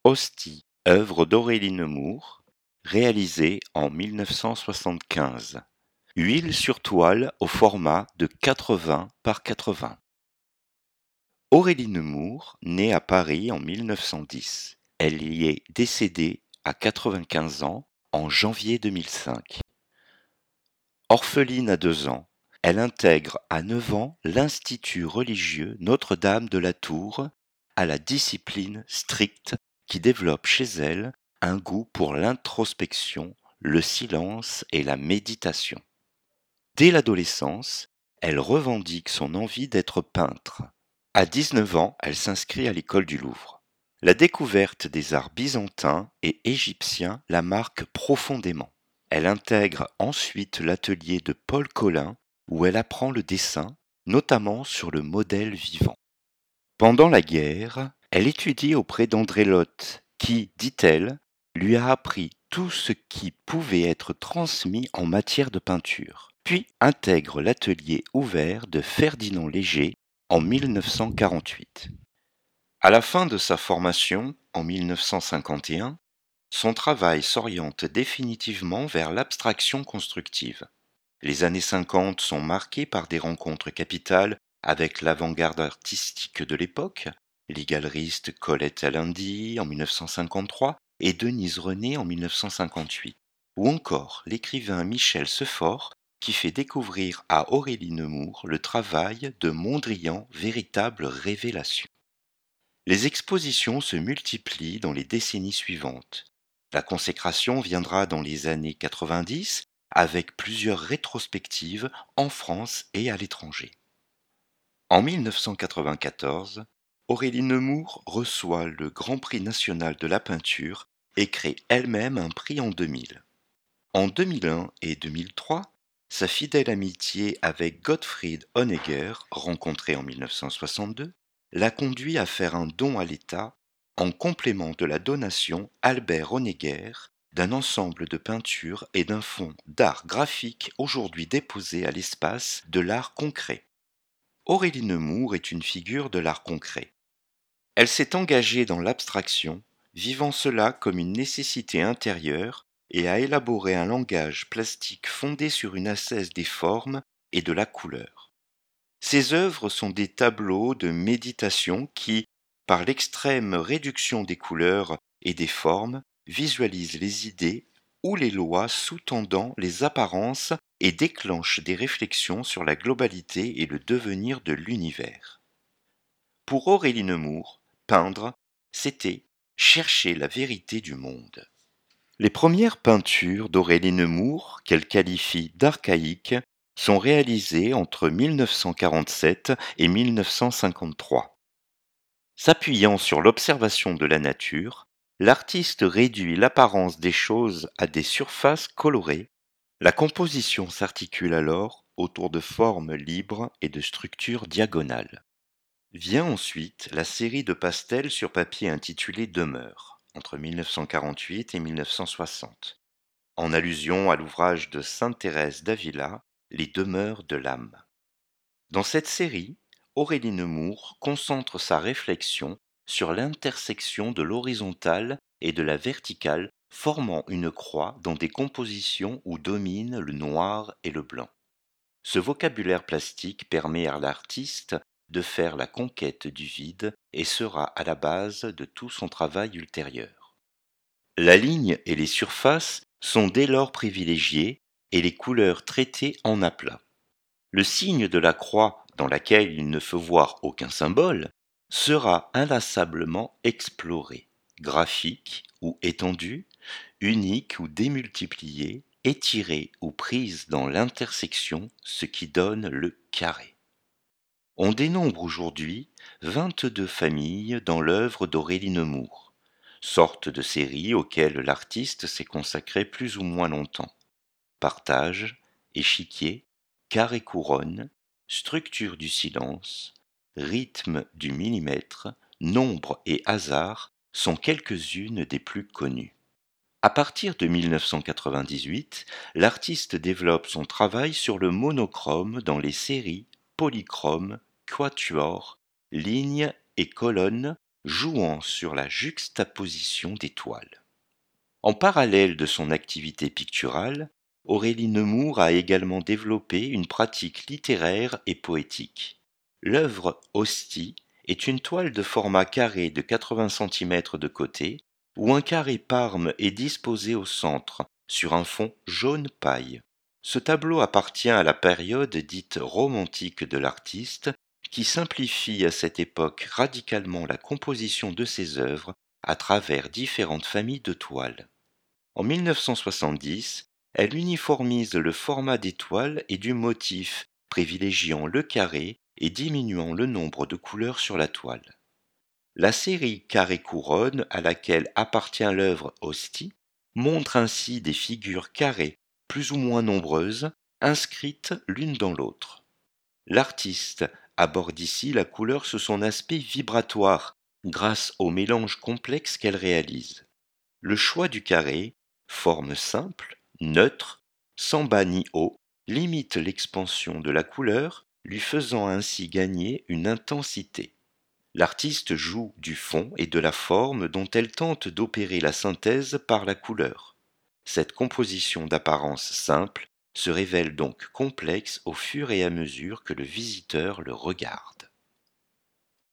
Hostie, œuvre d'Aurélie Nemours, réalisée en 1975. Huile sur toile au format de 80 par 80. Aurélie Nemours naît à Paris en 1910. Elle y est décédée à 95 ans en janvier 2005. Orpheline à 2 ans, elle intègre à 9 ans l'Institut religieux Notre-Dame de la Tour, à la discipline stricte qui développe chez elle un goût pour l'introspection, le silence et la méditation. Dès l'adolescence, elle revendique son envie d'être peintre. À 19 ans, elle s'inscrit à l'école du Louvre. La découverte des arts byzantins et égyptiens la marque profondément. Elle intègre ensuite l'atelier de Paul Colin où elle apprend le dessin, notamment sur le modèle vivant. Pendant la guerre, elle étudie auprès d'André Lotte qui, dit-elle, lui a appris tout ce qui pouvait être transmis en matière de peinture, puis intègre l'atelier ouvert de Ferdinand Léger en 1948. À la fin de sa formation, en 1951, son travail s'oriente définitivement vers l'abstraction constructive. Les années 50 sont marquées par des rencontres capitales avec l'avant-garde artistique de l'époque, les galeristes Colette Allendy en 1953 et Denise René en 1958, ou encore l'écrivain Michel Sefort qui fait découvrir à Aurélie Nemours le travail de Mondrian, véritable révélation. Les expositions se multiplient dans les décennies suivantes. La consécration viendra dans les années 90 avec plusieurs rétrospectives en France et à l'étranger. En 1994, Aurélie Nemours reçoit le Grand Prix national de la peinture et crée elle-même un prix en 2000. En 2001 et 2003, sa fidèle amitié avec Gottfried Honegger, rencontré en 1962, l'a conduit à faire un don à l'État en complément de la donation Albert Honegger d'un ensemble de peintures et d'un fonds d'art graphique aujourd'hui déposé à l'espace de l'art concret. Aurélie Nemours est une figure de l'art concret. Elle s'est engagée dans l'abstraction, vivant cela comme une nécessité intérieure et a élaboré un langage plastique fondé sur une ascèse des formes et de la couleur. Ses œuvres sont des tableaux de méditation qui, par l'extrême réduction des couleurs et des formes, visualisent les idées ou les lois sous-tendant les apparences et déclenchent des réflexions sur la globalité et le devenir de l'univers. Pour Aurélie Nemours, peindre, c'était chercher la vérité du monde. Les premières peintures d'Aurélie Nemours, qu'elle qualifie d'archaïques, sont réalisées entre 1947 et 1953. S'appuyant sur l'observation de la nature, l'artiste réduit l'apparence des choses à des surfaces colorées. La composition s'articule alors autour de formes libres et de structures diagonales. Vient ensuite la série de pastels sur papier intitulée Demeure, entre 1948 et 1960, en allusion à l'ouvrage de Sainte Thérèse d'Avila, Les demeures de l'âme. Dans cette série, Aurélie Nemours concentre sa réflexion sur l'intersection de l'horizontale et de la verticale formant une croix dans des compositions où dominent le noir et le blanc. Ce vocabulaire plastique permet à l'artiste de faire la conquête du vide et sera à la base de tout son travail ultérieur. La ligne et les surfaces sont dès lors privilégiées et les couleurs traitées en aplat. Le signe de la croix, dans laquelle il ne faut voir aucun symbole, sera inlassablement exploré, graphique ou étendu, unique ou démultiplié, étiré ou prise dans l'intersection, ce qui donne le carré. On dénombre aujourd'hui 22 familles dans l'œuvre d'Aurélie Nemours, sorte de série auxquelles l'artiste s'est consacré plus ou moins longtemps. Partage, échiquier, carré-couronne, structure du silence, rythme du millimètre, nombre et hasard sont quelques-unes des plus connues. À partir de 1998, l'artiste développe son travail sur le monochrome dans les séries polychrome, quatuor, lignes et colonnes jouant sur la juxtaposition des toiles. En parallèle de son activité picturale, Aurélie Nemours a également développé une pratique littéraire et poétique. L'œuvre Hostie est une toile de format carré de 80 cm de côté, où un carré Parme est disposé au centre, sur un fond jaune paille. Ce tableau appartient à la période dite romantique de l'artiste, qui simplifie à cette époque radicalement la composition de ses œuvres à travers différentes familles de toiles. En 1970, elle uniformise le format des toiles et du motif, privilégiant le carré et diminuant le nombre de couleurs sur la toile. La série Carré-Couronne, à laquelle appartient l'œuvre Hostie, montre ainsi des figures carrées, plus ou moins nombreuses, inscrites l'une dans l'autre. L'artiste aborde ici la couleur sous son aspect vibratoire, grâce au mélange complexe qu'elle réalise. Le choix du carré, forme simple, neutre, sans bas ni haut, limite l'expansion de la couleur, lui faisant ainsi gagner une intensité. L'artiste joue du fond et de la forme dont elle tente d'opérer la synthèse par la couleur. Cette composition d'apparence simple se révèle donc complexe au fur et à mesure que le visiteur le regarde.